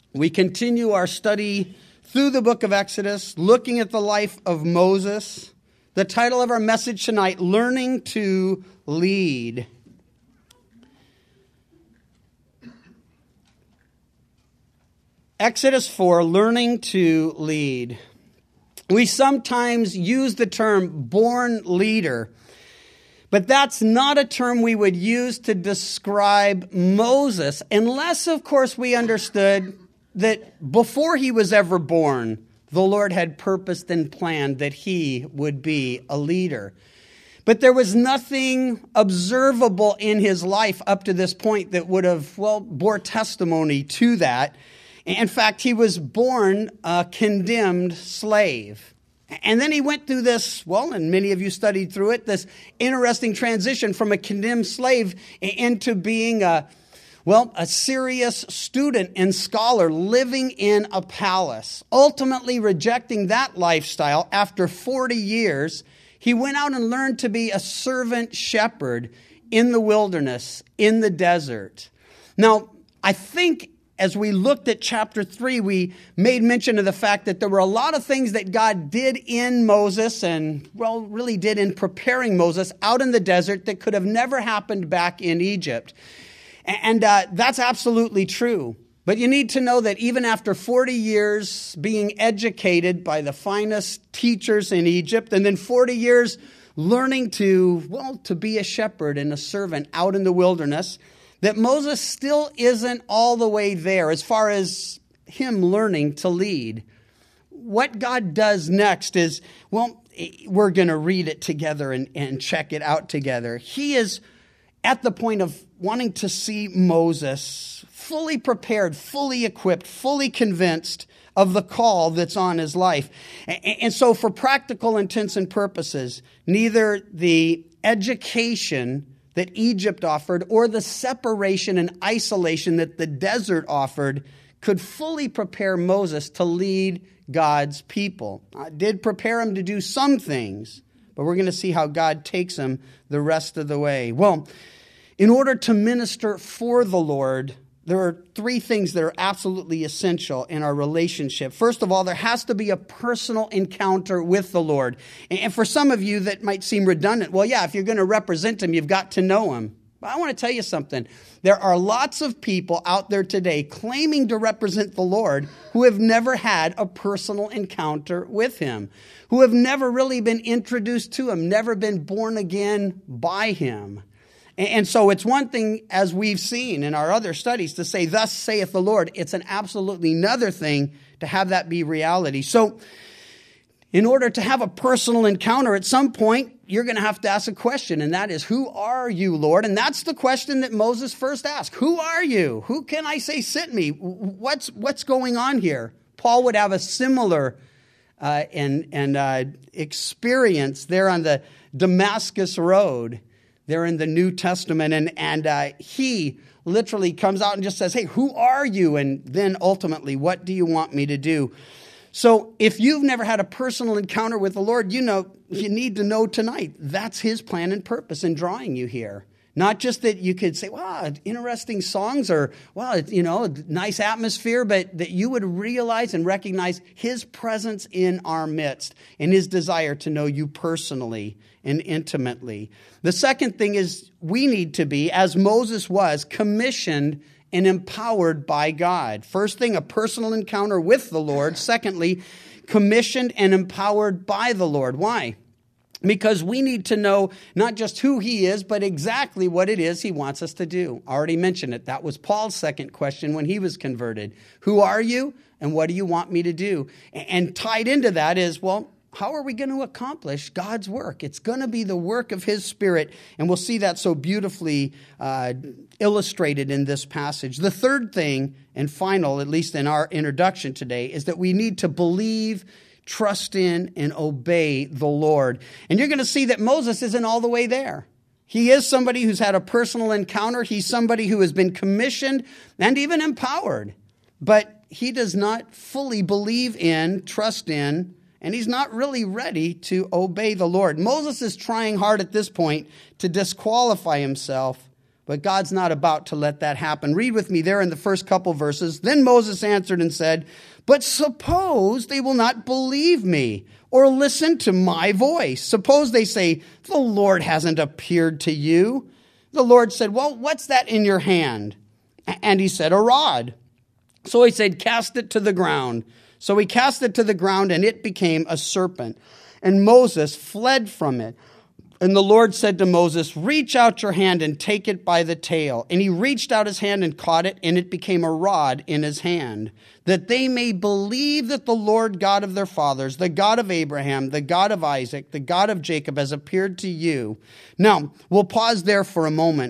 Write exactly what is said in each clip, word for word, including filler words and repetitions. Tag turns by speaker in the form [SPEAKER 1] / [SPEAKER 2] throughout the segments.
[SPEAKER 1] We continue our study through the book of Exodus, looking at the life of Moses. The title of our message tonight, Learning to Lead. Exodus four, Learning to Lead. We sometimes use the term born leader, but that's not a term we would use to describe Moses, unless, of course, we understood that before he was ever born, the Lord had purposed and planned that he would be a leader. But there was nothing observable in his life up to this point that would have, well, bore testimony to that. In fact, he was born a condemned slave. And then he went through this, well, and many of you studied through it, this interesting transition from a condemned slave into being a Well, a serious student and scholar living in a palace. Ultimately rejecting that lifestyle after forty years, he went out and learned to be a servant shepherd in the wilderness, in the desert. Now, I think as we looked at chapter three, we made mention of the fact that there were a lot of things that God did in Moses and, well, really did in preparing Moses out in the desert that could have never happened back in Egypt. And uh, that's absolutely true. But you need to know that even after forty years being educated by the finest teachers in Egypt, and then forty years learning to, well, to be a shepherd and a servant out in the wilderness, that Moses still isn't all the way there as far as him learning to lead. What God does next is, well, we're going to read it together and, and check it out together. He is at the point of wanting to see Moses fully prepared, fully equipped, fully convinced of the call that's on his life. And so for practical intents and purposes, neither the education that Egypt offered or the separation and isolation that the desert offered could fully prepare Moses to lead God's people. It did prepare him to do some things, but we're going to see how God takes him the rest of the way. Well, in order to minister for the Lord, there are three things that are absolutely essential in our relationship. First of all, there has to be a personal encounter with the Lord. And for some of you, that might seem redundant. Well, yeah, if you're going to represent him, you've got to know him. But I want to tell you something. There are lots of people out there today claiming to represent the Lord who have never had a personal encounter with him, who have never really been introduced to him, never been born again by him. And so it's one thing, as we've seen in our other studies, to say, thus saith the Lord. It's an absolutely another thing to have that be reality. So in order to have a personal encounter, at some point, you're going to have to ask a question, and that is, who are you, Lord? And that's the question that Moses first asked. Who are you? Who can I say sent me? What's, what's going on here? Paul would have a similar uh, and, and uh, experience there on the Damascus Road. They're in the New Testament, and, and uh, he literally comes out and just says, hey, who are you? And then ultimately, what do you want me to do? So if you've never had a personal encounter with the Lord, you know, you need to know tonight, that's his plan and purpose in drawing you here. Not just that you could say, wow, interesting songs or, wow, you know, nice atmosphere, but that you would realize and recognize his presence in our midst and his desire to know you personally and intimately. The second thing is we need to be, as Moses was, commissioned and empowered by God. First thing, a personal encounter with the Lord. Secondly, commissioned and empowered by the Lord. Why? Because we need to know not just who he is, but exactly what it is he wants us to do. I already mentioned it. That was Paul's second question when he was converted. Who are you and what do you want me to do? And tied into that is, well, how are we going to accomplish God's work? It's going to be the work of his Spirit, and we'll see that so beautifully uh, illustrated in this passage. The third thing, and final, at least in our introduction today, is that we need to believe, trust in, and obey the Lord. And you're going to see that Moses isn't all the way there. He is somebody who's had a personal encounter. He's somebody who has been commissioned and even empowered. But he does not fully believe in, trust in, and he's not really ready to obey the Lord. Moses is trying hard at this point to disqualify himself But God's not about to let that happen. Read with me there in the first couple verses. Then Moses answered and said, but suppose they will not believe me or listen to my voice. Suppose they say, the Lord hasn't appeared to you. The Lord said, well, what's that in your hand? And he said, a rod. So he said, cast it to the ground. So he cast it to the ground, and it became a serpent. And Moses fled from it. And the Lord said to Moses, reach out your hand and take it by the tail. And he reached out his hand and caught it, and it became a rod in his hand, that they may believe that the Lord God of their fathers, the God of Abraham, the God of Isaac, the God of Jacob, has appeared to you. Now, we'll pause there for a moment.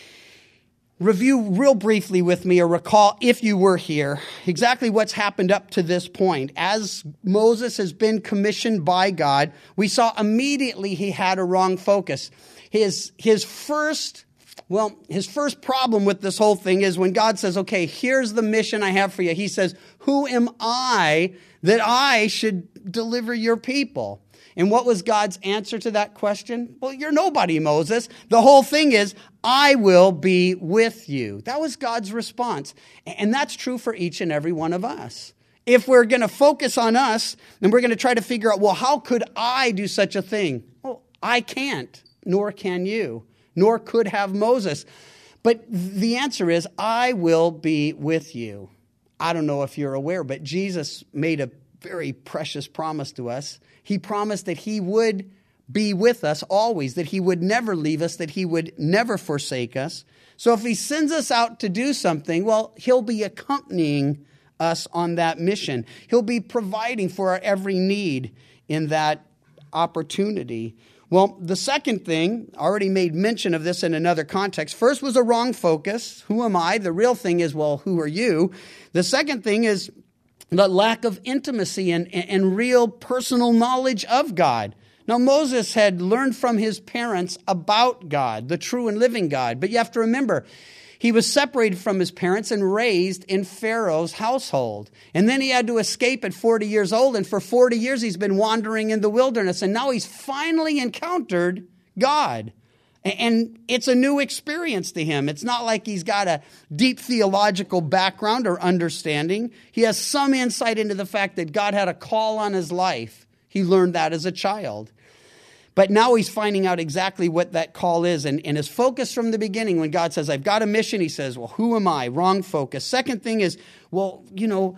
[SPEAKER 1] Review real briefly with me, or recall, if you were here, exactly what's happened up to this point. As Moses has been commissioned by God, we saw immediately he had a wrong focus. His, his first, well, his first problem with this whole thing is when God says, okay, here's the mission I have for you. He says, who am I that I should deliver your people? And what was God's answer to that question? Well, you're nobody, Moses. The whole thing is, I will be with you. That was God's response. And that's true for each and every one of us. If we're going to focus on us, then we're going to try to figure out, well, how could I do such a thing? Well, I can't, nor can you, nor could have Moses. But the answer is, I will be with you. I don't know if you're aware, but Jesus made a very precious promise to us. He promised that he would be with us always, that he would never leave us, that he would never forsake us. So if he sends us out to do something, well, he'll be accompanying us on that mission. He'll be providing for our every need in that opportunity. Well, the second thing, I already made mention of this in another context. First was a wrong focus. Who am I? The real thing is, well, who are you? The second thing is the lack of intimacy and, and real personal knowledge of God. Now, Moses had learned from his parents about God, the true and living God. But you have to remember, he was separated from his parents and raised in Pharaoh's household. And then he had to escape at forty years old. And for forty years, he's been wandering in the wilderness. And now he's finally encountered God. And it's a new experience to him. It's not like he's got a deep theological background or understanding. He has some insight into the fact that God had a call on his life. He learned that as a child. But now he's finding out exactly what that call is. And, and his focus from the beginning, when God says, I've got a mission, he says, well, who am I? Wrong focus. Second thing is, well, you know,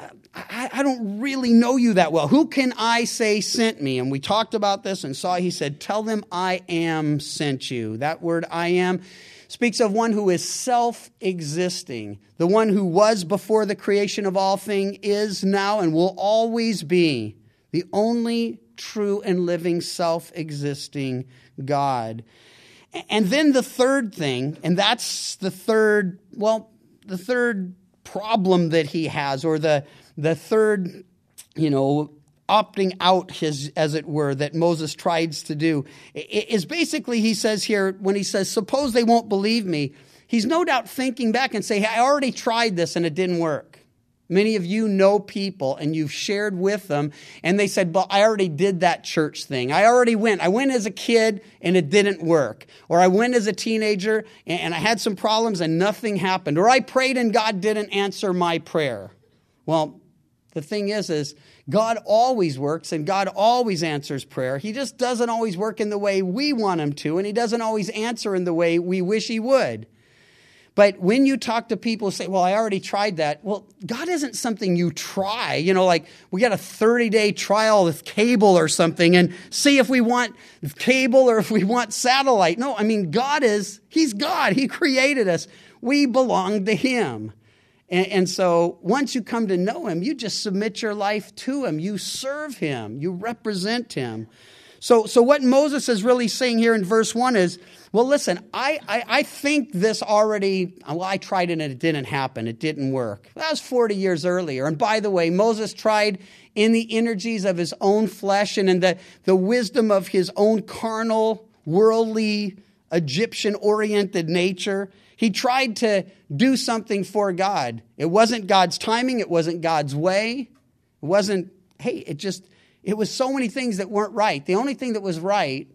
[SPEAKER 1] I, I don't really know you that well. Who can I say sent me? And we talked about this and saw, he said, tell them I am sent you. That word I am speaks of one who is self-existing. The one who was before the creation of all things, is now, and will always be the only true and living self-existing God. And then the third thing, and that's the third, well, the third problem that he has, or the the third, you know, opting out, his, as it were, that Moses tries to do, is basically, he says here, when he says, suppose they won't believe me, he's no doubt thinking back and saying, hey, I already tried this and it didn't work. Many of you know people and you've shared with them and they said, well, I already did that church thing. I already went. I went as a kid and it didn't work. Or I went as a teenager and I had some problems and nothing happened. Or I prayed and God didn't answer my prayer. Well, the thing is, is God always works and God always answers prayer. He just doesn't always work in the way we want him to, and he doesn't always answer in the way we wish he would. But when you talk to people who say, well, I already tried that. Well, God isn't something you try. You know, like we got a thirty-day trial with cable or something and see if we want cable or if we want satellite. No, I mean, God is, he's God. He created us. We belong to him. And, and so once you come to know him, you just submit your life to him. You serve him. You represent him. So, so what Moses is really saying here in verse one is, well, listen, I, I, I think this already, well, I tried it and it didn't happen. It didn't work. That was forty years earlier. And by the way, Moses tried in the energies of his own flesh and in the, the wisdom of his own carnal, worldly, Egyptian-oriented nature. He tried to do something for God. It wasn't God's timing. It wasn't God's way. It wasn't, hey, it just... It was so many things that weren't right. The only thing that was right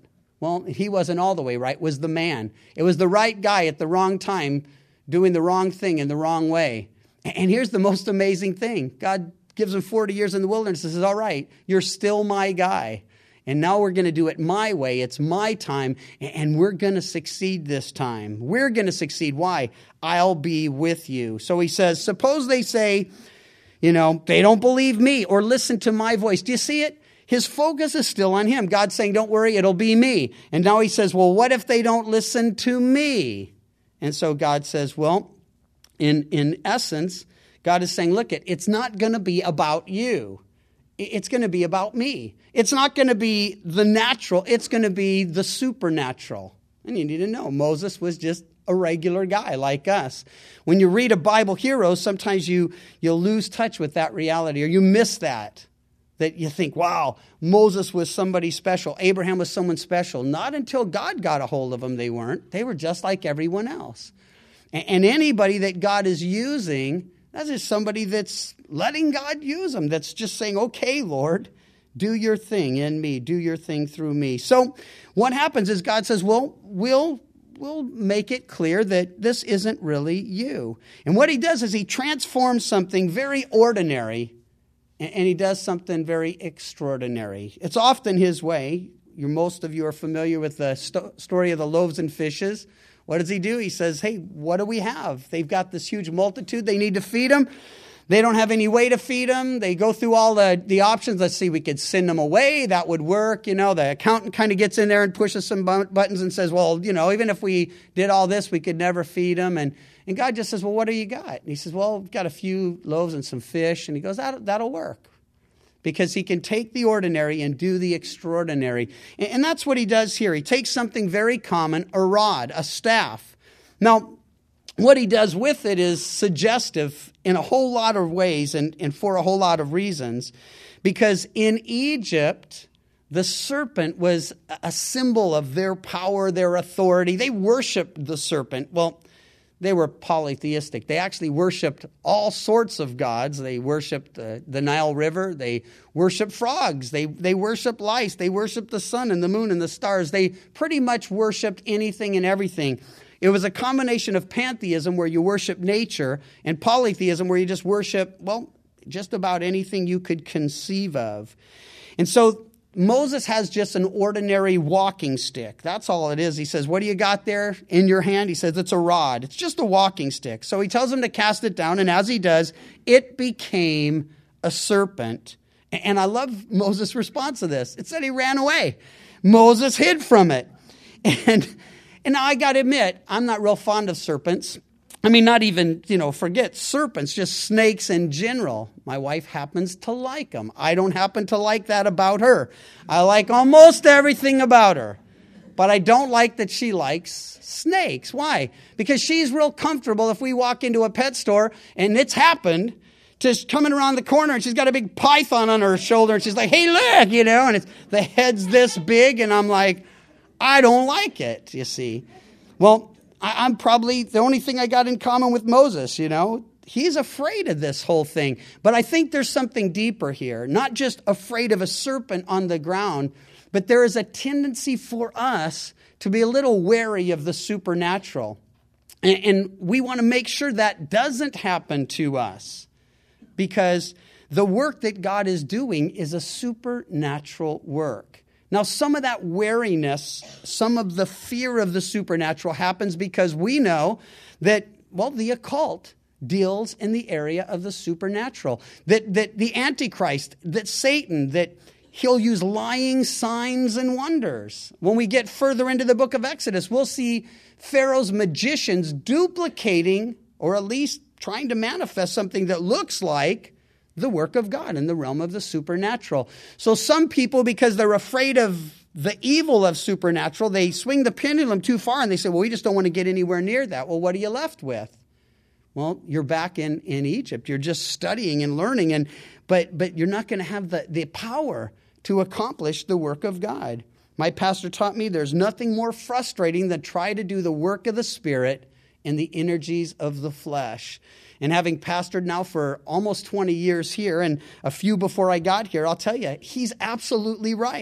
[SPEAKER 1] Well, he wasn't all the way right. It was the man. It was the right guy at the wrong time doing the wrong thing in the wrong way. And here's the most amazing thing. God gives him forty years in the wilderness and says, all right, you're still my guy. And now we're going to do it my way. It's my time, and we're going to succeed this time. We're going to succeed. Why? I'll be with you. So he says, suppose they say, you know, they don't believe me or listen to my voice. Do you see it? His focus is still on him. God's saying, don't worry, it'll be me. And now he says, well, what if they don't listen to me? And so God says, well, in, in essence, God is saying, look, it, it's not going to be about you. It's going to be about me. It's not going to be the natural. It's going to be the supernatural. And you need to know, Moses was just a regular guy like us. When you read a Bible hero, sometimes you, you'll lose touch with that reality, or you miss that. That you think, wow, Moses was somebody special. Abraham was someone special. Not until God got a hold of them, they weren't. They were just like everyone else. And, and anybody that God is using, that's just somebody that's letting God use them. That's just saying, okay, Lord, do your thing in me. Do your thing through me. So what happens is God says, well, we'll, we'll make it clear that this isn't really you. And what he does is he transforms something very ordinary, and he does something very extraordinary. It's often his way. You're, most of you are familiar with the sto- story of the loaves and fishes. What does he do? He says, hey, what do we have? They've got this huge multitude. They need to feed them. They don't have any way to feed them. They go through all the, the options. Let's see, we could send them away. That would work. You know, the accountant kind of gets in there and pushes some buttons and says, well, you know, even if we did all this, we could never feed them. And, and God just says, well, what do you got? And he says, well, we've got a few loaves and some fish. And he goes, that, that'll work. Because he can take the ordinary and do the extraordinary. And, and that's what he does here. He takes something very common, a rod, a staff. Now, what he does with it is suggestive in a whole lot of ways and, and for a whole lot of reasons. Because in Egypt, the serpent was a symbol of their power, their authority. They worshiped the serpent. Well, they were polytheistic. They actually worshipped all sorts of gods. They worshipped the, the Nile River. They worshipped frogs. They, they worshipped lice. They worshipped the sun and the moon and the stars. They pretty much worshipped anything and everything. It was a combination of pantheism, where you worship nature, and polytheism, where you just worship, well, just about anything you could conceive of. And so Moses has just an ordinary walking stick. That's all it is. He says, what do you got there in your hand? He says, it's a rod. It's just a walking stick. So he tells him to cast it down, and as he does, it became a serpent. And I love Moses' response to this. It said he ran away. Moses hid from it. And, and now I got to admit, I'm not real fond of serpents. I mean, not even, you know, forget serpents, just snakes in general. My wife happens to like them. I don't happen to like that about her. I like almost everything about her. But I don't like that she likes snakes. Why? Because she's real comfortable if we walk into a pet store, and it's happened, just coming around the corner, and she's got a big python on her shoulder, and she's like, hey, look, you know, and it's, the head's this big, and I'm like, I don't like it, you see. Well, I, I'm probably the only thing I got in common with Moses, you know. He's afraid of this whole thing. But I think there's something deeper here. Not just afraid of a serpent on the ground, but there is a tendency for us to be a little wary of the supernatural. And, and we want to make sure that doesn't happen to us. Because the work that God is doing is a supernatural work. Now, some of that wariness, some of the fear of the supernatural happens because we know that, well, the occult deals in the area of the supernatural. That, that the Antichrist, that Satan, that he'll use lying signs and wonders. When we get further into the book of Exodus, we'll see Pharaoh's magicians duplicating, or at least trying to manifest something that looks like the work of God in the realm of the supernatural. So some people, because they're afraid of the evil of supernatural, they swing the pendulum too far and they say, well, we just don't want to get anywhere near that. Well, what are you left with? Well, you're back in, in Egypt. You're just studying and learning, and but but you're not going to have the, the power to accomplish the work of God. My pastor taught me there's nothing more frustrating than try to do the work of the Spirit in the energies of the flesh. And having pastored now for almost twenty years here and a few before I got here, I'll tell you, he's absolutely right.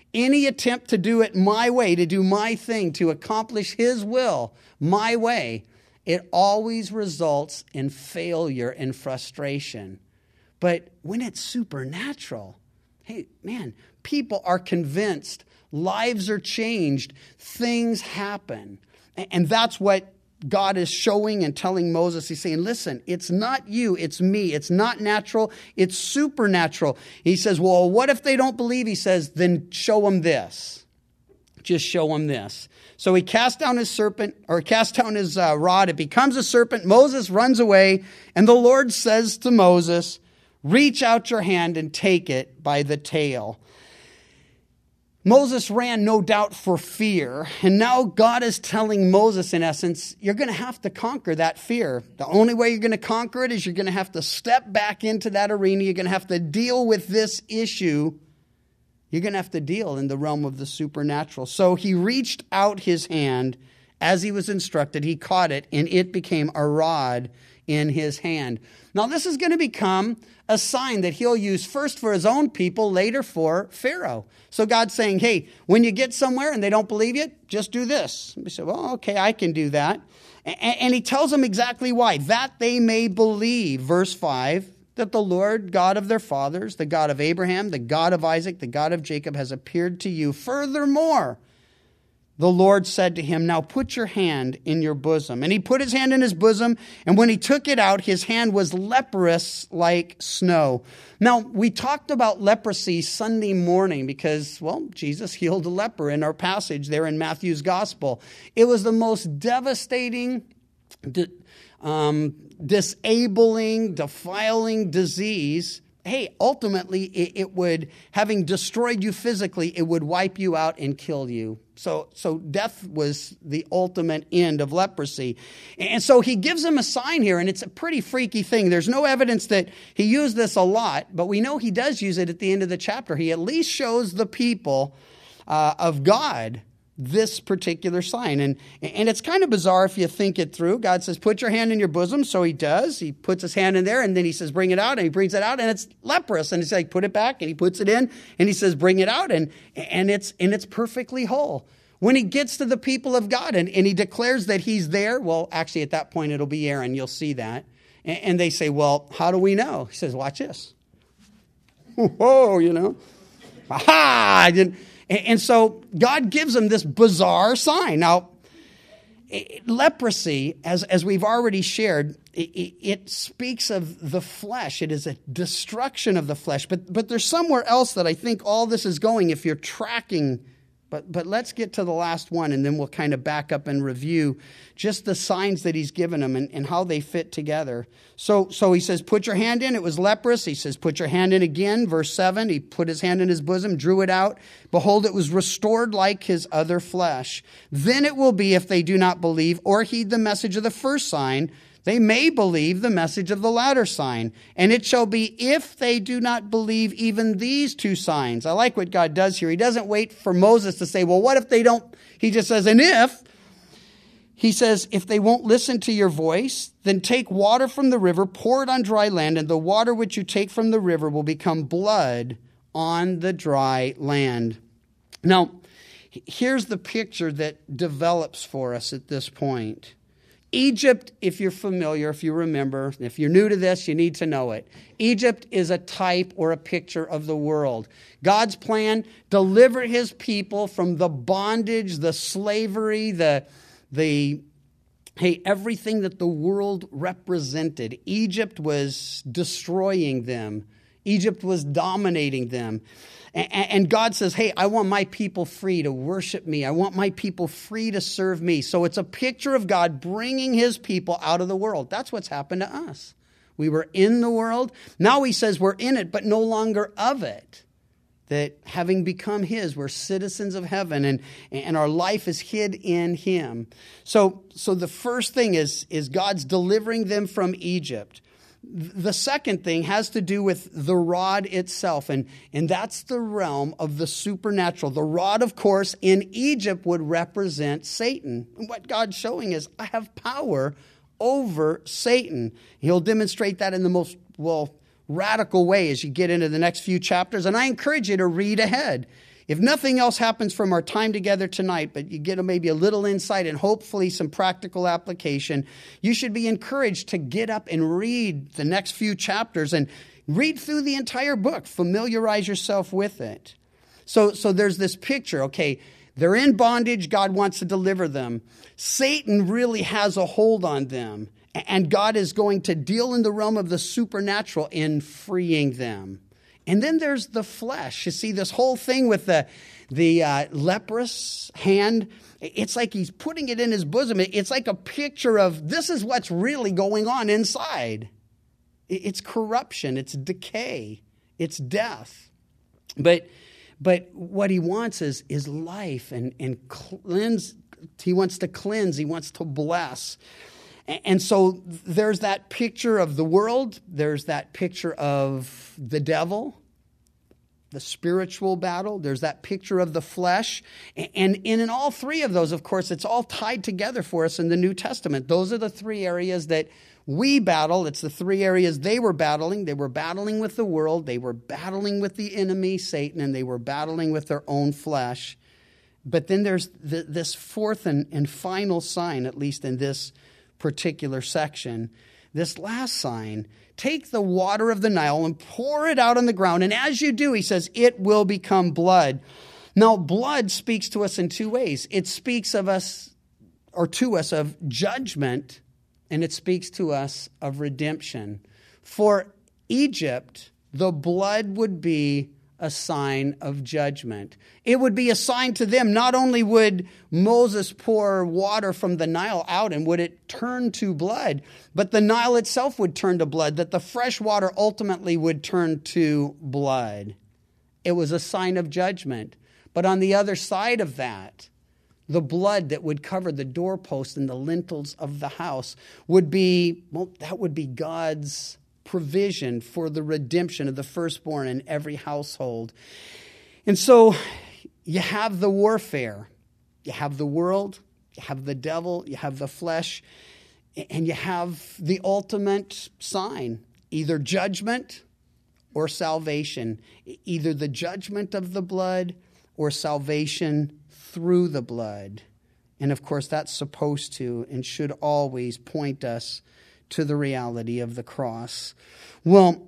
[SPEAKER 1] Any attempt to do it my way, to do my thing, to accomplish his will my way, it always results in failure and frustration. But when it's supernatural, hey, man, people are convinced, lives are changed, things happen. And that's what God is showing and telling Moses. He's saying, listen, it's not you, it's me. It's not natural, it's supernatural. He says, well, what if they don't believe? He says, then show them this. Just show them this. So he cast down his serpent, or cast down his uh, rod. It becomes a serpent. Moses runs away, and the Lord says to Moses, reach out your hand and take it by the tail. Moses ran, no doubt, for fear. And now God is telling Moses, in essence, you're going to have to conquer that fear. The only way you're going to conquer it is you're going to have to step back into that arena. You're going to have to deal with this issue. You're going to have to deal in the realm of the supernatural. So he reached out his hand as he was instructed. He caught it, and it became a rod in his hand. Now, this is going to become a sign that he'll use first for his own people, later for Pharaoh. So God's saying, hey, when you get somewhere and they don't believe you, just do this. We say, well, okay, I can do that. And he tells them exactly why. That they may believe, verse five, that the Lord God of their fathers, the God of Abraham, the God of Isaac, the God of Jacob has appeared to you. Furthermore, the Lord said to him, now put your hand in your bosom. And he put his hand in his bosom, and when he took it out, his hand was leprous like snow. Now, we talked about leprosy Sunday morning because, well, Jesus healed a leper in our passage there in Matthew's gospel. It was the most devastating, um, disabling, defiling disease. Hey, ultimately, it, it would, having destroyed you physically, it would wipe you out and kill you. So, so death was the ultimate end of leprosy. And so he gives him a sign here, and it's a pretty freaky thing. There's no evidence that he used this a lot, but we know he does use it at the end of the chapter. He at least shows the people uh, of God this particular sign. And, and it's kind of bizarre if you think it through. God says, put your hand in your bosom. So he does. He puts his hand in there, and then he says, bring it out. And he brings it out, and it's leprous. And he's like, put it back. And he puts it in, and he says, bring it out. And, and, it's, and it's perfectly whole. When he gets to the people of God and, and he declares that he's there, well, actually at that point it'll be Aaron. You'll see that. And, and they say, well, how do we know? He says, watch this. Whoa, you know. Aha! I didn't. And so God gives them this bizarre sign. Now, leprosy, as, as we've already shared, it, it speaks of the flesh. It is a destruction of the flesh. But, but there's somewhere else that I think all this is going if you're tracking. But, but let's get to the last one, and then we'll kind of back up and review just the signs that he's given them and, and how they fit together. So, so he says, put your hand in. It was leprous. He says, put your hand in again. Verse seven, he put his hand in his bosom, drew it out. Behold, it was restored like his other flesh. Then it will be, if they do not believe or heed the message of the first sign, they may believe the message of the latter sign. And it shall be, if they do not believe even these two signs. I like what God does here. He doesn't wait for Moses to say, well, what if they don't? He just says, and if. He says, if they won't listen to your voice, then take water from the river, pour it on dry land, and the water which you take from the river will become blood on the dry land. Now, here's the picture that develops for us at this point. Egypt, if you're familiar, if you remember, if you're new to this, you need to know it. Egypt is a type or a picture of the world. God's plan, deliver his people from the bondage, the slavery, the, the hey, everything that the world represented. Egypt was destroying them. Egypt was dominating them. And God says, hey, I want my people free to worship me. I want my people free to serve me. So it's a picture of God bringing his people out of the world. That's what's happened to us. We were in the world. Now he says we're in it, but no longer of it. That having become his, we're citizens of heaven, and, and our life is hid in him. So, so the first thing is, is God's delivering them from Egypt. The second thing has to do with the rod itself, and, and that's the realm of the supernatural. The rod, of course, in Egypt would represent Satan. And what God's showing is, I have power over Satan. He'll demonstrate that in the most, well, radical way as you get into the next few chapters. And I encourage you to read ahead. if nothing else happens from our time together tonight, but you get maybe a little insight and hopefully some practical application, you should be encouraged to get up and read the next few chapters and read through the entire book. Familiarize yourself with it. So, so there's this picture, okay, they're in bondage. God wants to deliver them. Satan really has a hold on them, and God is going to deal in the realm of the supernatural in freeing them. And then there's the flesh. You see, this whole thing with the, the uh, leprous hand, it's like he's putting it in his bosom. It's like a picture of this is what's really going on inside. It's corruption. It's decay. It's death. But but what he wants is, is life and, and cleanse. He wants to cleanse. He wants to bless. And so there's that picture of the world. There's that picture of the devil, the spiritual battle. There's that picture of the flesh. And in all three of those, of course, it's all tied together for us in the New Testament. Those are the three areas that we battle. It's the three areas they were battling. They were battling with the world. They were battling with the enemy, Satan, and they were battling with their own flesh. But then there's the, this fourth and, and final sign, at least in this particular section, this last sign: take the water of the Nile and pour it out on the ground. And as you do, he says, it will become blood. Now, blood speaks to us in two ways. It speaks of us, or to us, of judgment, and it speaks to us of redemption. For Egypt, the blood would be a sign of judgment. It would be a sign to them. Not only would Moses pour water from the Nile out and would it turn to blood, but the Nile itself would turn to blood, that the fresh water ultimately would turn to blood. It was a sign of judgment. But on the other side of that, the blood that would cover the doorposts and the lintels of the house would be, well, that would be God's provision for the redemption of the firstborn in every household. And so you have the warfare. You have the world, you have the devil, you have the flesh, and you have the ultimate sign, either judgment or salvation, either the judgment of the blood or salvation through the blood. And of course, that's supposed to and should always point us to the reality of the cross. Well,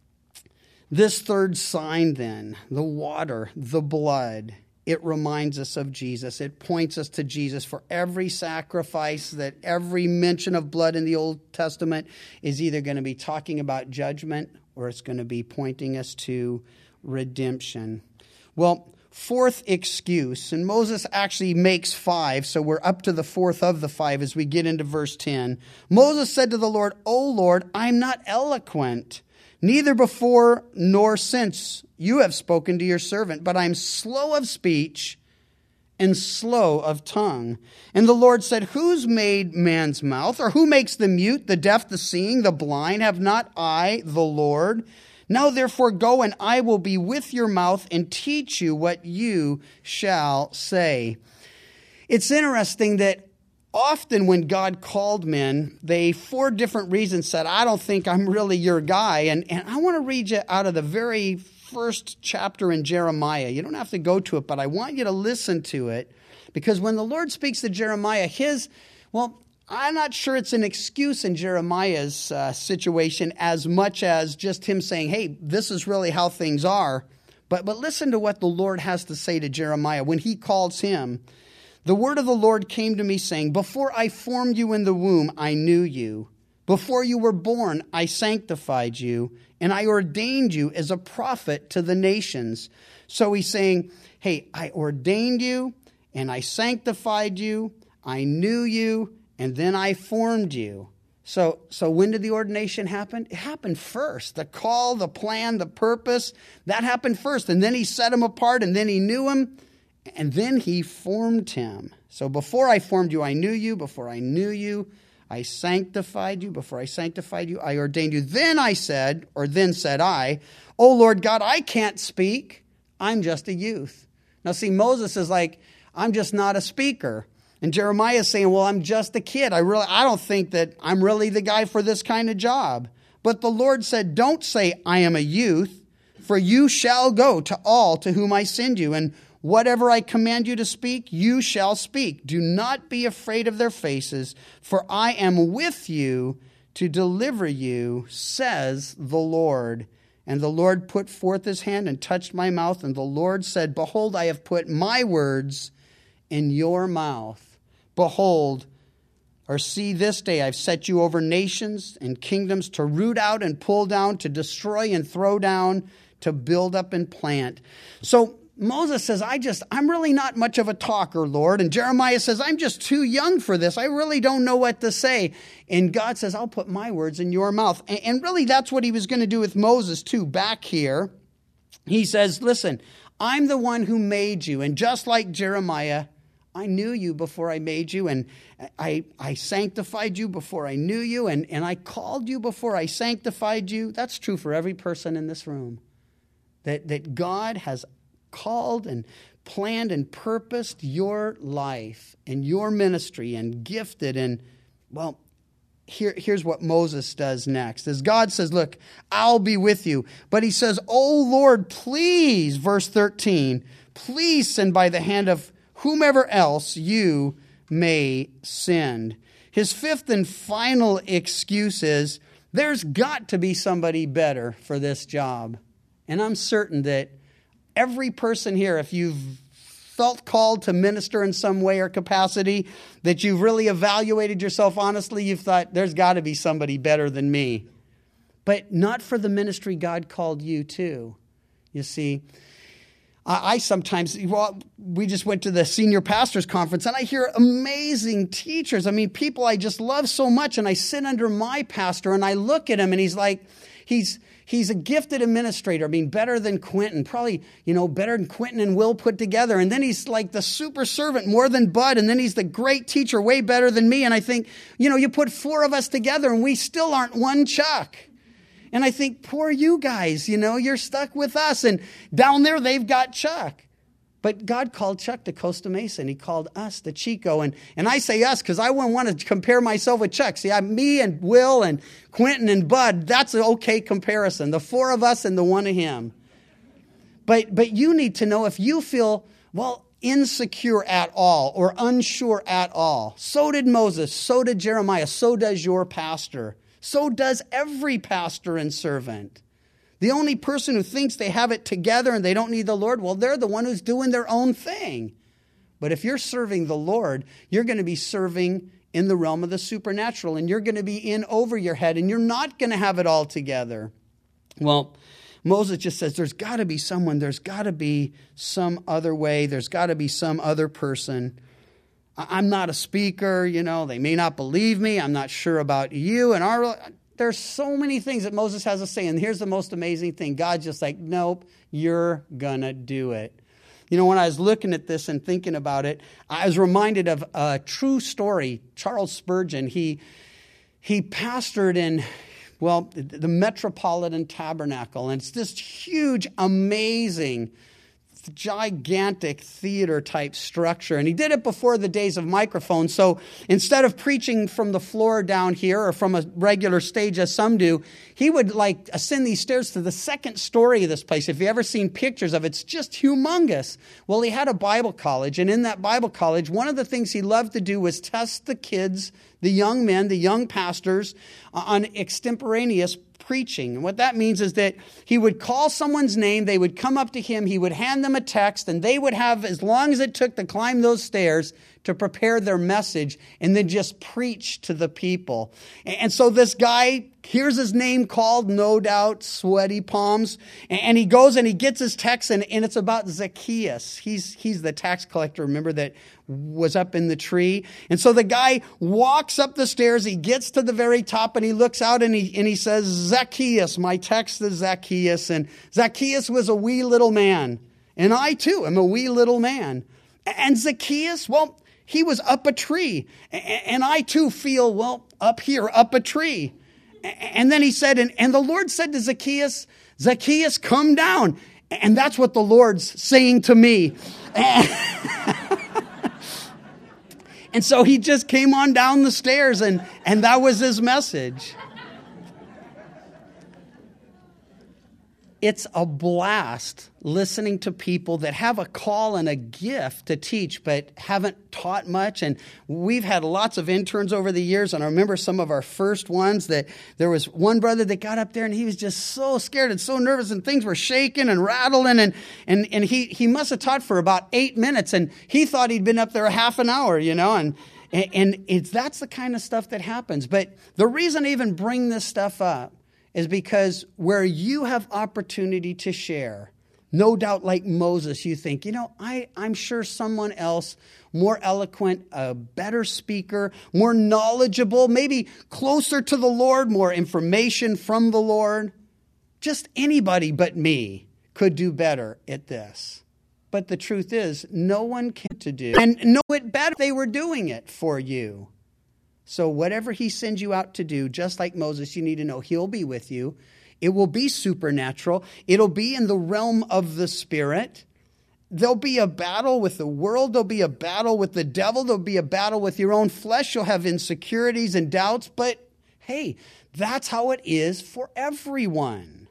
[SPEAKER 1] this third sign then, the water, the blood, it reminds us of Jesus. It points us to Jesus. For every sacrifice, that every mention of blood in the Old Testament is either going to be talking about judgment or it's going to be pointing us to redemption. Well, fourth excuse, and Moses actually makes five, so we're up to the fourth of the five as we get into verse ten. Moses said to the Lord, O Lord, I'm not eloquent, neither before nor since you have spoken to your servant, but I'm slow of speech and slow of tongue. And the Lord said, who's made man's mouth? Or who makes the mute, the deaf, the seeing, the blind? Have not I, the Lord? Now therefore go, and I will be with your mouth and teach you what you shall say. It's interesting that often when God called men, they, for different reasons, said, I don't think I'm really your guy. And, and I want to read you out of the very first chapter in Jeremiah. You don't have to go to it, but I want you to listen to it. Because when the Lord speaks to Jeremiah, his, well, I'm not sure it's an excuse in Jeremiah's uh, situation as much as just him saying, hey, this is really how things are. But, but listen to what the Lord has to say to Jeremiah when he calls him. The word of the Lord came to me saying, before I formed you in the womb, I knew you. Before you were born, I sanctified you, and I ordained you as a prophet to the nations. So he's saying, hey, I ordained you, and I sanctified you, I knew you, and then I formed you. So, so when did the ordination happen? It happened first. The call, the plan, the purpose, that happened first. And then he set him apart, and then he knew him, and then he formed him. So before I formed you, I knew you. Before I knew you, I sanctified you. Before I sanctified you, I ordained you. Then I said, or then said I, oh Lord God, I can't speak. I'm just a youth. Now see, Moses is like, I'm just not a speaker. And Jeremiah is saying, well, I'm just a kid. I really, I don't think that I'm really the guy for this kind of job. But the Lord said, don't say I am a youth, for you shall go to all to whom I send you, and Whatever I command you to speak, you shall speak. Do not be afraid of their faces, for I am with you to deliver you, says the Lord. And the Lord put forth his hand and touched my mouth. And the Lord said, behold, I have put my words in your mouth. Behold, or see, this day I've set you over nations and kingdoms to root out and pull down, to destroy and throw down, to build up and plant. So Moses says, I just, I'm really not much of a talker, Lord. And Jeremiah says, I'm just too young for this. I really don't know what to say. And God says, I'll put my words in your mouth. And really, that's what he was going to do with Moses too. Back here, he says, listen, I'm the one who made you. And just like Jeremiah, I knew you before I made you, and I, I sanctified you before I knew you, and, and I called you before I sanctified you. That's true for every person in this room. That, that God has called and planned and purposed your life and your ministry and gifted. And, well, here, here's what Moses does next. As God says, look, I'll be with you. But he says, oh, Lord, please, verse thirteen, please send by the hand of whomever else you may send. His fifth and final excuse is, there's got to be somebody better for this job. And I'm certain that every person here, if you've felt called to minister in some way or capacity, that you've really evaluated yourself honestly, you've thought, there's got to be somebody better than me. But not for the ministry God called you to. You see, I sometimes, well, we just went to the senior pastors conference, and I hear amazing teachers. I mean, people I just love so much, and I sit under my pastor, and I look at him, and he's like, he's he's a gifted administrator. I mean, better than Quentin, probably, you know, better than Quentin and Will put together. And then he's like the super servant, more than Bud, and then he's the great teacher, way better than me. And I think, you know, you put four of us together, and we still aren't one Chuck. And I think, poor you guys, you know, you're stuck with us. And down there, they've got Chuck. But God called Chuck to Costa Mesa, and he called us to Chico. And, and I say us because I wouldn't want to compare myself with Chuck. See, I'm me and Will and Quentin and Bud. That's an okay comparison. The four of us and the one of him. But, but you need to know if you feel, well, insecure at all or unsure at all. So did Moses. So did Jeremiah. So does your pastor. So does every pastor and servant. The only person who thinks they have it together and they don't need the Lord, well, they're the one who's doing their own thing. But if you're serving the Lord, you're going to be serving in the realm of the supernatural, and you're going to be in over your head, and you're not going to have it all together. Well, Moses just says there's got to be someone, there's got to be some other way, there's got to be some other person. I'm not a speaker, you know, they may not believe me. I'm not sure about you. And our, there's so many things that Moses has to say. And here's the most amazing thing. God's just like, nope, you're going to do it. You know, when I was looking at this and thinking about it, I was reminded of a true story. Charles Spurgeon, he, he pastored in, well, the Metropolitan Tabernacle. And it's this huge, amazing gigantic theater type structure. And he did it before the days of microphones. So instead of preaching from the floor down here or from a regular stage as some do, he would like ascend these stairs to the second story of this place. If you've ever seen pictures of it, it's just humongous. Well, he had a Bible college. And in that Bible college, one of the things he loved to do was test the kids, the young men, the young pastors on extemporaneous preaching. And what that means is that he would call someone's name, they would come up to him, he would hand them a text, and they would have as long as it took to climb those stairs to prepare their message and then just preach to the people. And so this guy hears his name called, no doubt, sweaty palms, and he goes and he gets his text, and, and it's about Zacchaeus. He's, he's the tax collector, remember, that was up in the tree. And so the guy walks up the stairs, he gets to the very top, and he looks out and he, and he says, Zacchaeus, my text is Zacchaeus. And Zacchaeus was a wee little man. And I too am a wee little man. And Zacchaeus, well, he was up a tree. And I too feel, well, up here, up a tree. And then he said, and, and the Lord said to Zacchaeus, Zacchaeus, come down. And that's what the Lord's saying to me. And so he just came on down the stairs, and, and that was his message. it's a blast listening to people that have a call and a gift to teach but haven't taught much. And we've had lots of interns over the years, and I remember some of our first ones that there was one brother that got up there and he was just so scared and so nervous and things were shaking and rattling, and and, and he, he must have taught for about eight minutes and he thought he'd been up there a half an hour, you know, and and, and it's that's the kind of stuff that happens. But the reason I even bring this stuff up is because where you have opportunity to share, no doubt like Moses, you think, you know, I, I'm sure someone else more eloquent, a better speaker, more knowledgeable, maybe closer to the Lord, more information from the Lord. Just anybody but me could do better at this. But the truth is, no one can to do. And know it better if they were doing it for you. So whatever he sends you out to do, just like Moses, you need to know he'll be with you. It will be supernatural. It'll be in the realm of the Spirit. There'll be a battle with the world. There'll be a battle with the devil. There'll be a battle with your own flesh. You'll have insecurities and doubts. But hey, that's how it is for everyone.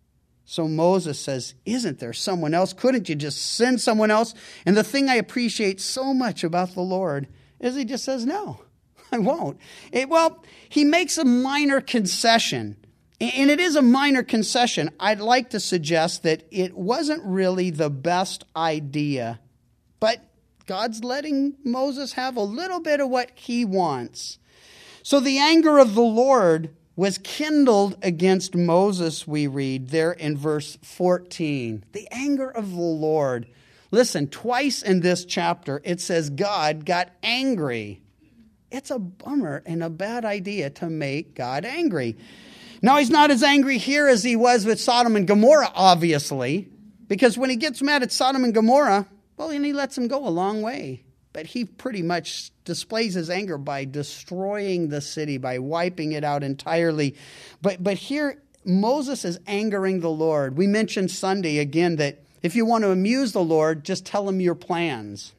[SPEAKER 1] So Moses says, isn't there someone else? Couldn't you just send someone else? And the thing I appreciate so much about the Lord is he just says no. I won't. It, well, he makes a minor concession, and it is a minor concession. I'd like to suggest that it wasn't really the best idea, but God's letting Moses have a little bit of what he wants. So the anger of the Lord was kindled against Moses, we read there in verse fourteen. The anger of the Lord. Listen, twice in this chapter it says God got angry. It's a bummer and a bad idea to make God angry. Now, he's not as angry here as he was with Sodom and Gomorrah, obviously, because when he gets mad at Sodom and Gomorrah, well, and he lets them go a long way. But he pretty much displays his anger by destroying the city, by wiping it out entirely. But, but here, Moses is angering the Lord. We mentioned Sunday again that if you want to amuse the Lord, just tell him your plans.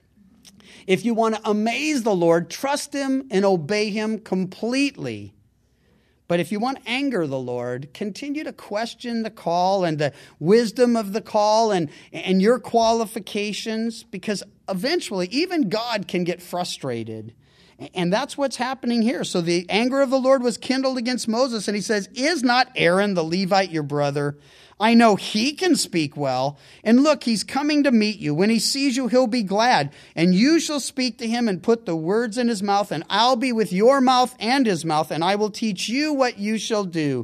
[SPEAKER 1] If you want to amaze the Lord, trust him and obey him completely. But if you want to anger the Lord, continue to question the call and the wisdom of the call and, and your qualifications, because eventually even God can get frustrated. And that's what's happening here. So the anger of the Lord was kindled against Moses, and he says, is not Aaron the Levite your brother? I know he can speak well. And look, he's coming to meet you. When he sees you, he'll be glad. And you shall speak to him and put the words in his mouth. And I'll be with your mouth and his mouth. And I will teach you what you shall do.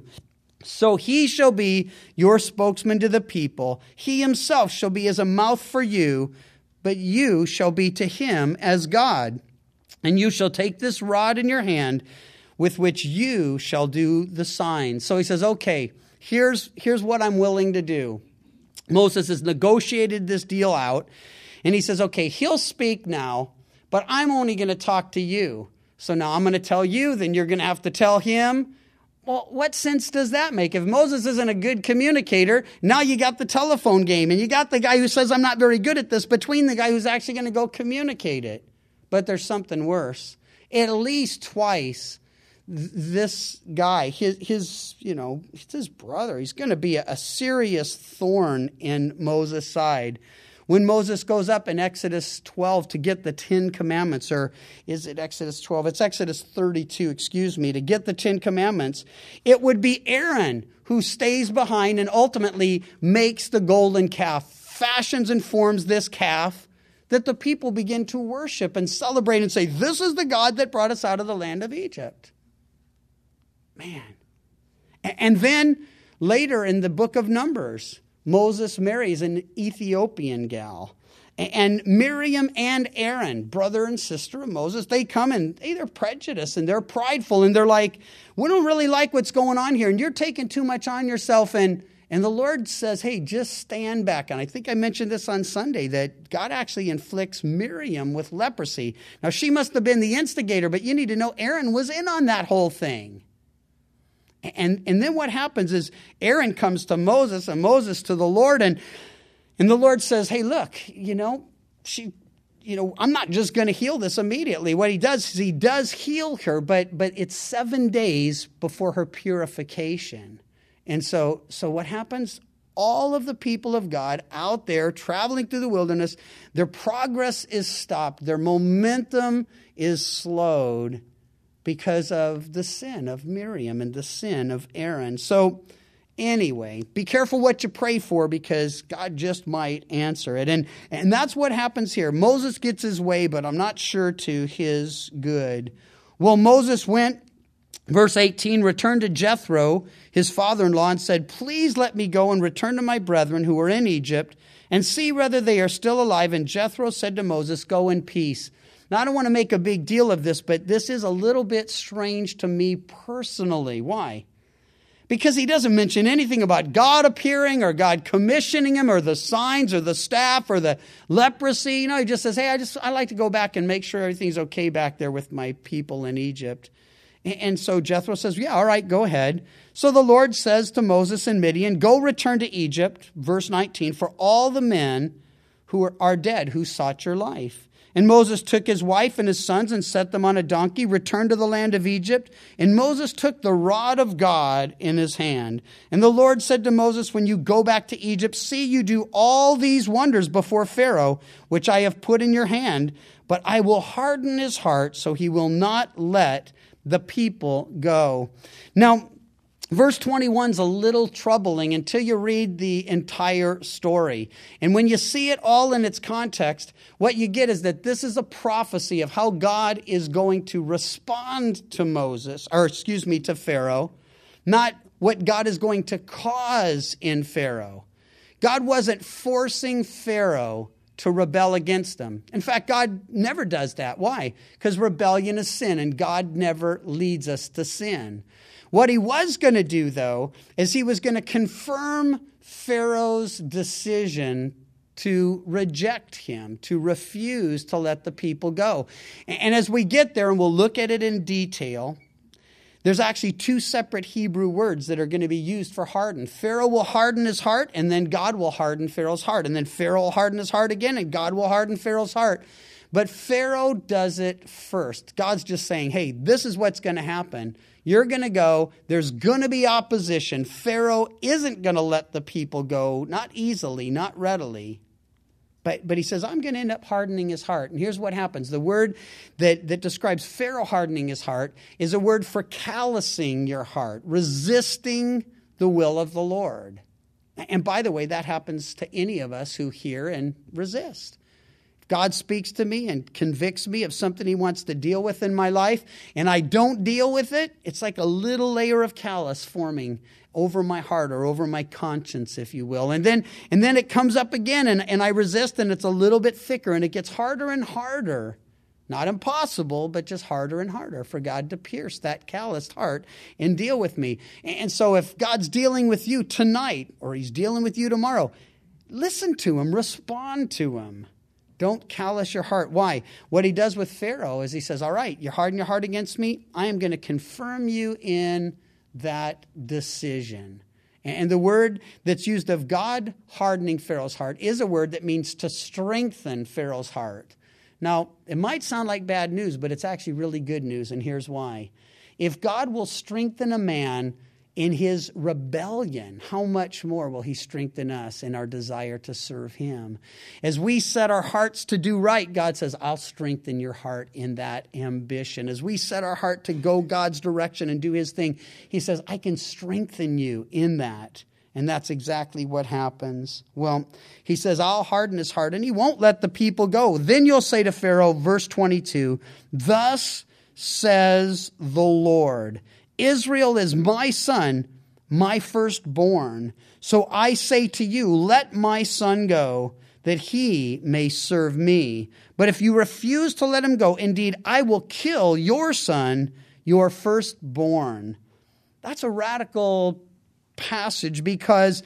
[SPEAKER 1] So he shall be your spokesman to the people. He himself shall be as a mouth for you. But you shall be to him as God. And you shall take this rod in your hand with which you shall do the signs. So he says, okay. Here's, here's what I'm willing to do. Moses has negotiated this deal out, and he says, okay, he'll speak now, but I'm only going to talk to you. So now I'm going to tell you, then you're going to have to tell him. Well, what sense does that make? If Moses isn't a good communicator, now you got the telephone game, and you got the guy who says, I'm not very good at this, between the guy who's actually going to go communicate it. But there's something worse. At least twice, this guy, his, his, you know, it's his brother. He's going to be a, a serious thorn in Moses' side. When Moses goes up in Exodus twelve to get the Ten Commandments, or is it Exodus twelve? It's Exodus thirty-two, excuse me, to get the Ten Commandments, it would be Aaron who stays behind and ultimately makes the golden calf, fashions and forms this calf that the people begin to worship and celebrate and say, this is the God that brought us out of the land of Egypt. Man. And then later in the book of Numbers, Moses marries an Ethiopian gal. And Miriam and Aaron, brother and sister of Moses, they come and they're prejudiced and they're prideful. And they're like, we don't really like what's going on here. And you're taking too much on yourself. And, and the Lord says, hey, just stand back. And I think I mentioned this on Sunday, that God actually inflicts Miriam with leprosy. Now, she must have been the instigator, but you need to know Aaron was in on that whole thing. And, and then what happens is Aaron comes to Moses and Moses to the Lord. And, and the Lord says, hey, look, you know, she, you know, I'm not just going to heal this immediately. What he does is he does heal her, but, but it's seven days before her purification. And so, so what happens? all of the people of God out there traveling through the wilderness, their progress is stopped. Their momentum is slowed because of the sin of Miriam and the sin of Aaron. So anyway, be careful what you pray for, because God just might answer it. And, and that's what happens here. Moses gets his way, but I'm not sure to his good. Well, Moses went, verse eighteen, returned to Jethro, his father-in-law, and said, please let me go and return to my brethren who are in Egypt and see whether they are still alive. And Jethro said to Moses, go in peace. Now, I don't want to make a big deal of this, but this is a little bit strange to me personally. Why? Because he doesn't mention anything about God appearing or God commissioning him or the signs or the staff or the leprosy. You know, he just says, hey, I just I like to go back and make sure everything's okay back there with my people in Egypt. And so Jethro says, yeah, all right, go ahead. So the Lord says to Moses and Midian, go return to Egypt, verse nineteen, for all the men who are, are dead who sought your life. And Moses took his wife and his sons and set them on a donkey, returned to the land of Egypt. And Moses took the rod of God in his hand. And the Lord said to Moses, when you go back to Egypt, see, you do all these wonders before Pharaoh, which I have put in your hand, but I will harden his heart so he will not let the people go. Now, verse twenty-one is a little troubling until you read the entire story. And when you see it all in its context, what you get is that this is a prophecy of how God is going to respond to Moses, or excuse me, to Pharaoh, not what God is going to cause in Pharaoh. God wasn't forcing Pharaoh to rebel against them. In fact, God never does that. Why? Because rebellion is sin, and God never leads us to sin. What he was going to do, though, is he was going to confirm Pharaoh's decision to reject him, to refuse to let the people go. And as we get there, and we'll look at it in detail, there's actually two separate Hebrew words that are going to be used for harden. Pharaoh will harden his heart, and then God will harden Pharaoh's heart. And then Pharaoh will harden his heart again, and God will harden Pharaoh's heart. But Pharaoh does it first. God's just saying, hey, this is what's going to happen. You're going to go. There's going to be opposition. Pharaoh isn't going to let the people go, not easily, not readily. But, but he says, I'm going to end up hardening his heart. And here's what happens. The word that, that describes Pharaoh hardening his heart is a word for callousing your heart, resisting the will of the Lord. And by the way, that happens to any of us who hear and resist. If God speaks to me and convicts me of something he wants to deal with in my life, and I don't deal with it, it's like a little layer of callus forming over my heart or over my conscience, if you will. And then and then it comes up again, and, and I resist, and it's a little bit thicker, and it gets harder and harder. Not impossible, but just harder and harder for God to pierce that calloused heart and deal with me. And so if God's dealing with you tonight, or he's dealing with you tomorrow, listen to him, respond to him. Don't callous your heart. Why? What he does with Pharaoh is he says, all right, you harden your heart against me. I am going to confirm you in that decision. And the word that's used of God hardening Pharaoh's heart is a word that means to strengthen Pharaoh's heart. Now, it might sound like bad news, but it's actually really good news, and here's why. If God will strengthen a man in his rebellion, how much more will he strengthen us in our desire to serve him? As we set our hearts to do right, God says, I'll strengthen your heart in that ambition. As we set our heart to go God's direction and do his thing, he says, I can strengthen you in that. And that's exactly what happens. Well, he says, I'll harden his heart, and he won't let the people go. Then you'll say to Pharaoh, verse twenty-two, thus says the Lord, Israel is my son, my firstborn. So I say to you, let my son go, that he may serve me. But if you refuse to let him go, indeed, I will kill your son, your firstborn. That's a radical passage, because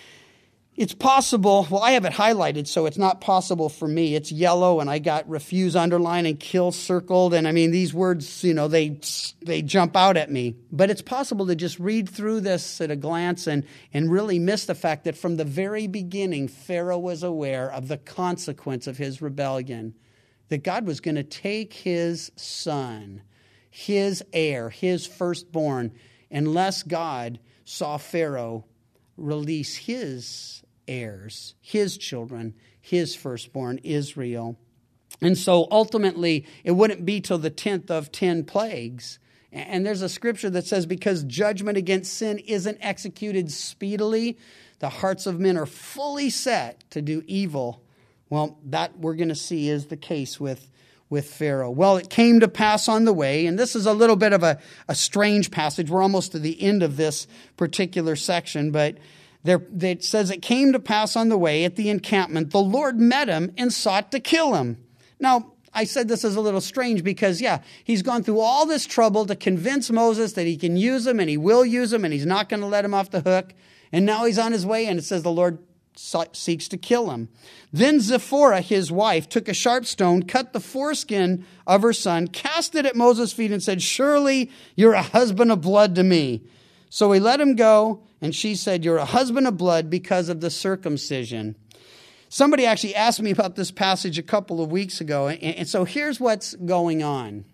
[SPEAKER 1] it's possible, well, I have it highlighted, so it's not possible for me. It's yellow, and I got refuse underlined and kill circled. And I mean, these words, you know, they they jump out at me. But it's possible to just read through this at a glance and, and really miss the fact that from the very beginning, Pharaoh was aware of the consequence of his rebellion, that God was going to take his son, his heir, his firstborn, unless God saw Pharaoh release his heirs, his children, his firstborn, Israel. And so ultimately, it wouldn't be till the tenth of ten plagues. And there's a scripture that says, because judgment against sin isn't executed speedily, the hearts of men are fully set to do evil. Well, that we're going to see is the case with, with Pharaoh. Well, it came to pass on the way, and this is a little bit of a, a strange passage. We're almost to the end of this particular section, but there, it says, it came to pass on the way at the encampment, the Lord met him and sought to kill him. Now, I said this is a little strange because, yeah, he's gone through all this trouble to convince Moses that he can use him and he will use him and he's not going to let him off the hook. And now he's on his way, and it says the Lord seeks to kill him. Then Zipporah, his wife, took a sharp stone, cut the foreskin of her son, cast it at Moses' feet, and said, surely you're a husband of blood to me. So he let him go, and she said, you're a husband of blood because of the circumcision. Somebody actually asked me about this passage a couple of weeks ago, and, and so here's what's going on.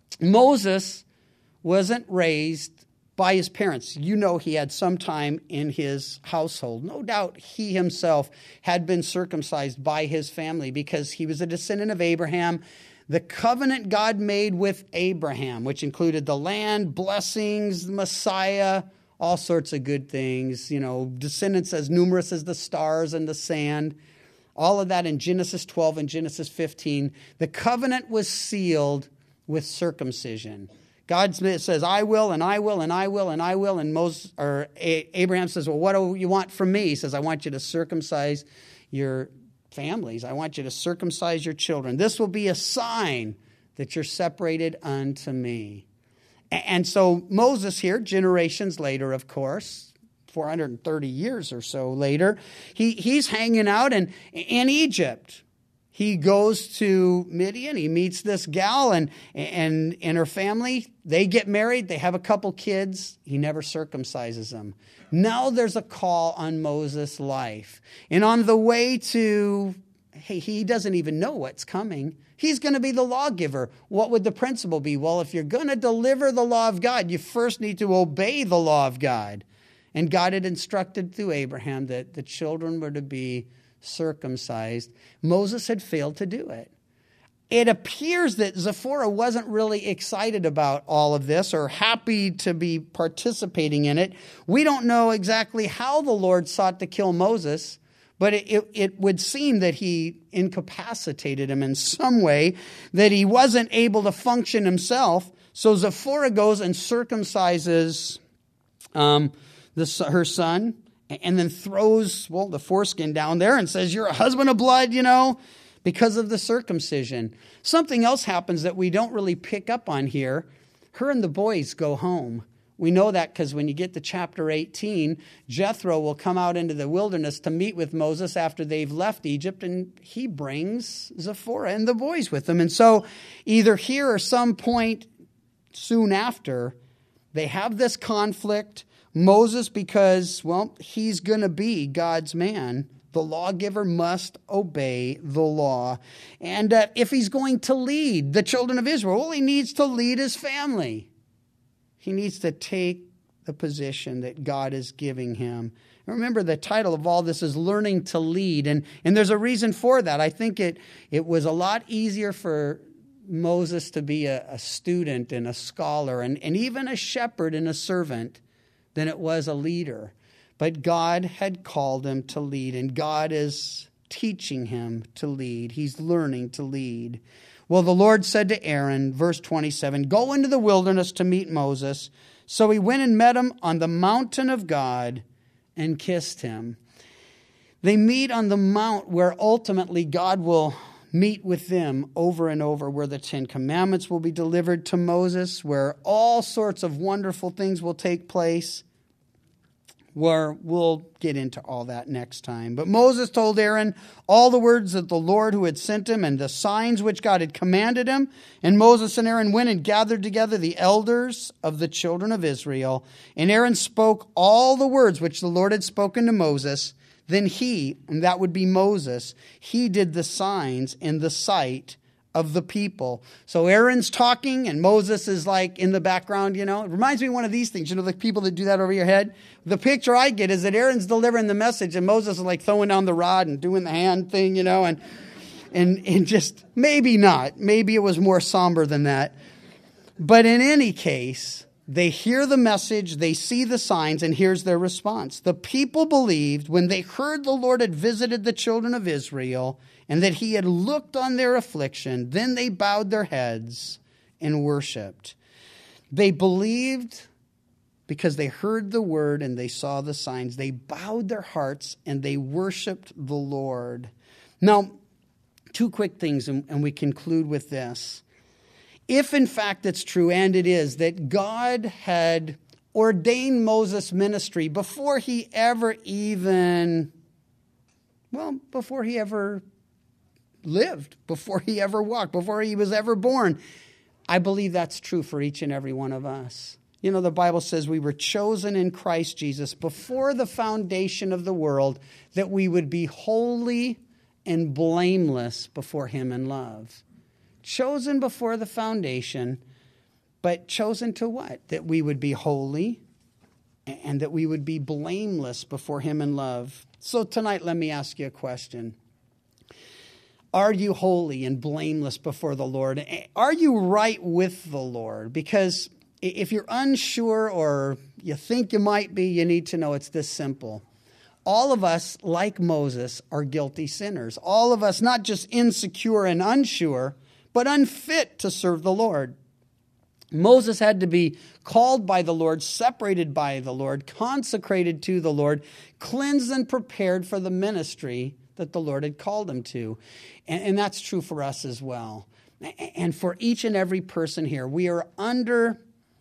[SPEAKER 1] Moses wasn't raised by his parents. You know, he had some time in his household. No doubt he himself had been circumcised by his family because he was a descendant of Abraham. The covenant God made with Abraham, which included the land, blessings, the Messiah, all sorts of good things. You know, descendants as numerous as the stars and the sand. All of that in Genesis twelve and Genesis fifteen. The covenant was sealed with circumcision. God says, I will, and I will, and I will, and I will. And Moses, or Abraham says, well, what do you want from me? He says, I want you to circumcise your families. I want you to circumcise your children. This will be a sign that you're separated unto me. And so Moses here, generations later, of course, four hundred thirty years or so later, he, he's hanging out in, in Egypt. He goes to Midian. He meets this gal and, and, and her family. They get married. They have a couple kids. He never circumcises them. Now there's a call on Moses' life. And on the way to, hey, he doesn't even know what's coming. He's going to be the lawgiver. What would the principle be? Well, if you're going to deliver the law of God, you first need to obey the law of God. And God had instructed through Abraham that the children were to be circumcised. Moses had failed to do it. It appears that Zipporah wasn't really excited about all of this or happy to be participating in it. We don't know exactly how the Lord sought to kill Moses, but it, it, it would seem that he incapacitated him in some way, that he wasn't able to function himself. So Zipporah goes and circumcises um, the, her son, and then throws, well, the foreskin down there and says, you're a husband of blood, you know, because of the circumcision. Something else happens that we don't really pick up on here. Her and the boys go home. We know that because when you get to chapter eighteen, Jethro will come out into the wilderness to meet with Moses after they've left Egypt, and he brings Zipporah and the boys with him. And so either here or some point soon after, they have this conflict. Moses, because, well, he's going to be God's man. The lawgiver must obey the law. And uh, if he's going to lead the children of Israel, well, he needs to lead his family. He needs to take the position that God is giving him. Remember, the title of all this is Learning to Lead. And, and there's a reason for that. I think it, it was a lot easier for Moses to be a, a student and a scholar and, and even a shepherd and a servant than it was a leader. But God had called him to lead, and God is teaching him to lead. He's learning to lead. Well, the Lord said to Aaron, verse twenty-seven, go into the wilderness to meet Moses. So he went and met him on the mountain of God and kissed him. They meet on the mount where ultimately God will meet with them over and over, where the Ten Commandments will be delivered to Moses, where all sorts of wonderful things will take place, where we'll get into all that next time. But Moses told Aaron all the words of the Lord who had sent him and the signs which God had commanded him. And Moses and Aaron went and gathered together the elders of the children of Israel. And Aaron spoke all the words which the Lord had spoken to Moses. Then he, and that would be Moses, he did the signs in the sight of the people. So Aaron's talking and Moses is like in the background, you know. It reminds me of one of these things, you know, the people that do that over your head. The picture I get is that Aaron's delivering the message and Moses is like throwing down the rod and doing the hand thing, you know, and and and just maybe not. Maybe it was more somber than that. But in any case, they hear the message, they see the signs, and here's their response. The people believed when they heard the Lord had visited the children of Israel and that he had looked on their affliction. Then they bowed their heads and worshiped. They believed because they heard the word and they saw the signs. They bowed their hearts and they worshiped the Lord. Now, two quick things, and we conclude with this. If in fact it's true, and it is, that God had ordained Moses' ministry before he ever even, well, before he ever lived, before he ever walked, before he was ever born, I believe that's true for each and every one of us. You know, the Bible says we were chosen in Christ Jesus before the foundation of the world that we would be holy and blameless before him in love. Chosen before the foundation, but chosen to what? That we would be holy and that we would be blameless before him in love. So tonight, let me ask you a question. Are you holy and blameless before the Lord? Are you right with the Lord? Because if you're unsure or you think you might be, you need to know it's this simple. All of us, like Moses, are guilty sinners. All of us, not just insecure and unsure, but unfit to serve the Lord. Moses had to be called by the Lord, separated by the Lord, consecrated to the Lord, cleansed and prepared for the ministry that the Lord had called him to. And, and that's true for us as well. And for each and every person here, we are under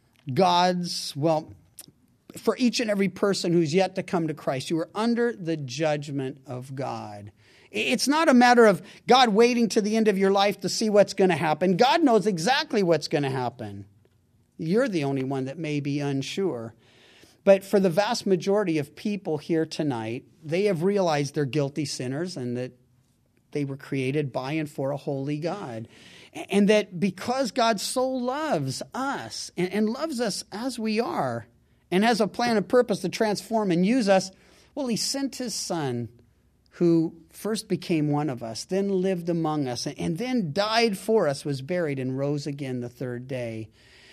[SPEAKER 1] God's, well, for each and every person who's yet to come to Christ, you are under the judgment of God. It's not a matter of God waiting to the end of your life to see what's going to happen. God knows exactly what's going to happen. You're the only one that may be unsure. But for the vast majority of people here tonight, they have realized they're guilty sinners and that they were created by and for a holy God. And that because God so loves us and, and loves us as we are and has a plan and purpose to transform and use us, well, he sent his son who first became one of us, then lived among us, and then died for us, was buried, and rose again the third day.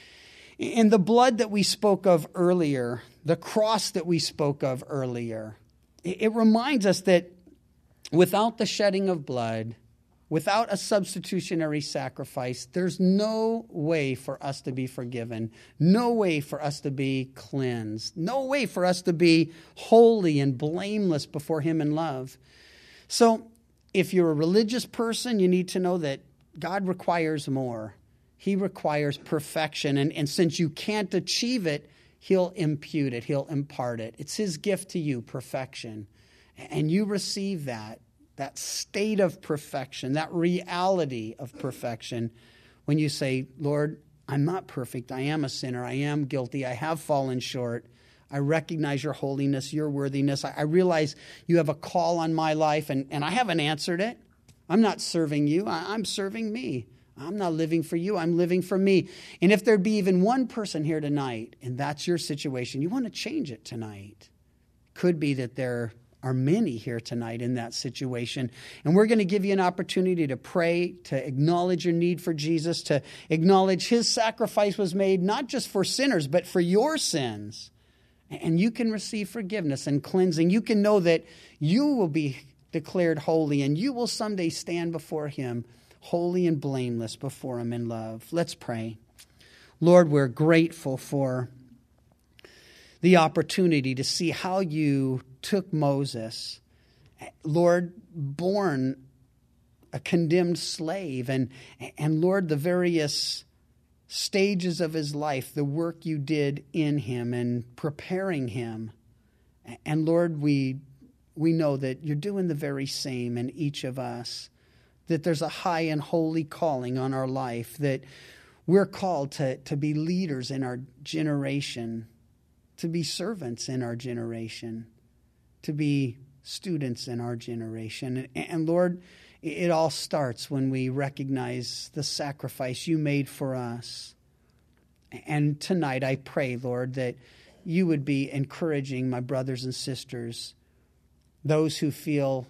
[SPEAKER 1] And the blood that we spoke of earlier, the cross that we spoke of earlier, it reminds us that without the shedding of blood, without a substitutionary sacrifice, there's no way for us to be forgiven, no way for us to be cleansed, no way for us to be holy and blameless before him in love. So if you're a religious person, you need to know that God requires more. He requires perfection. And, and since you can't achieve it, he'll impute it. He'll impart it. It's his gift to you, perfection. And you receive that, that state of perfection, that reality of perfection when you say, Lord, I'm not perfect. I am a sinner. I am guilty. I have fallen short. I recognize your holiness, your worthiness. I, I realize you have a call on my life, and, and I haven't answered it. I'm not serving you. I, I'm serving me. I'm not living for you. I'm living for me. And if there'd be even one person here tonight, and that's your situation, you want to change it tonight. Could be that there are many here tonight in that situation. And we're going to give you an opportunity to pray, to acknowledge your need for Jesus, to acknowledge his sacrifice was made not just for sinners, but for your sins. And you can receive forgiveness and cleansing. You can know that you will be declared holy and you will someday stand before him holy and blameless before him in love. Let's pray. Lord, we're grateful for the opportunity to see how you took Moses, Lord, born a condemned slave, and, and Lord, the various stages of his life, the work you did in him and preparing him. And Lord, we we know that you're doing the very same in each of us, that there's a high and holy calling on our life, that we're called to, to be leaders in our generation, to be servants in our generation, to be students in our generation. And, and Lord, It all starts when we recognize the sacrifice you made for us. And tonight I pray, Lord, that you would be encouraging my brothers and sisters, those who feel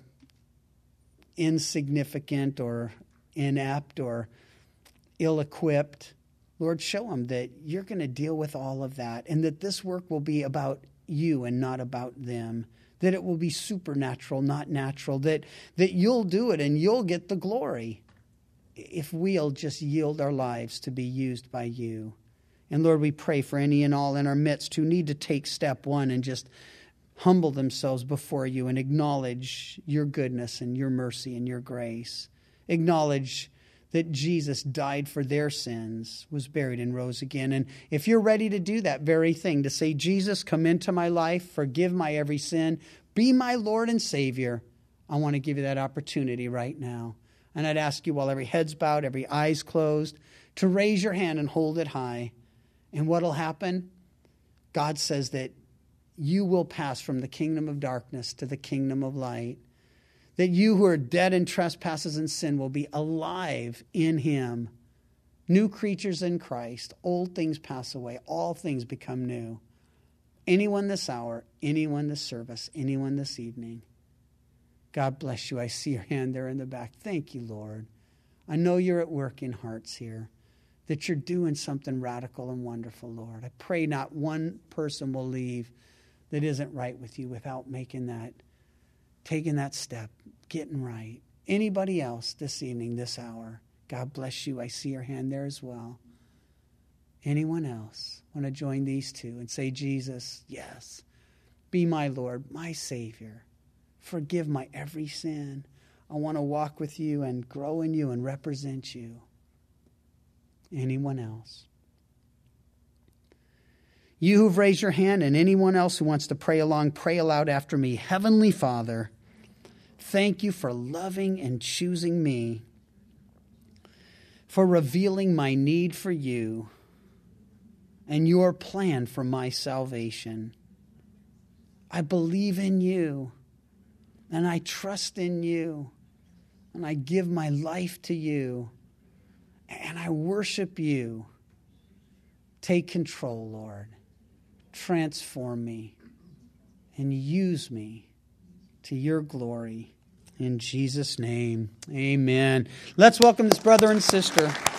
[SPEAKER 1] insignificant or inept or ill-equipped. Lord, show them that you're going to deal with all of that and that this work will be about you and not about them, that it will be supernatural, not natural, that, that you'll do it and you'll get the glory if we'll just yield our lives to be used by you. And Lord, we pray for any and all in our midst who need to take step one and just humble themselves before you and acknowledge your goodness and your mercy and your grace. Acknowledge that Jesus died for their sins, was buried and rose again. And if you're ready to do that very thing, to say, Jesus, come into my life, forgive my every sin, be my Lord and Savior, I want to give you that opportunity right now. And I'd ask you, while every head's bowed, every eye's closed, to raise your hand and hold it high. And what'll happen? God says that you will pass from the kingdom of darkness to the kingdom of light. That you who are dead in trespasses and sin will be alive in him. New creatures in Christ. Old things pass away. All things become new. Anyone this hour, anyone this service, anyone this evening. God bless you. I see your hand there in the back. Thank you, Lord. I know you're at work in hearts here, that you're doing something radical and wonderful, Lord. I pray not one person will leave that isn't right with you without making that, taking that step, getting right. Anybody else this evening, this hour, God bless you. I see your hand there as well. Anyone else want to join these two and say, Jesus, yes, be my Lord, my Savior. Forgive my every sin. I want to walk with you and grow in you and represent you. Anyone else? You who've raised your hand and anyone else who wants to pray along, pray aloud after me. Heavenly Father, thank you for loving and choosing me, for revealing my need for you and your plan for my salvation. I believe in you and I trust in you and I give my life to you and I worship you. Take control, Lord. Transform me and use me to your glory. In Jesus' name, amen. Let's welcome this brother and sister.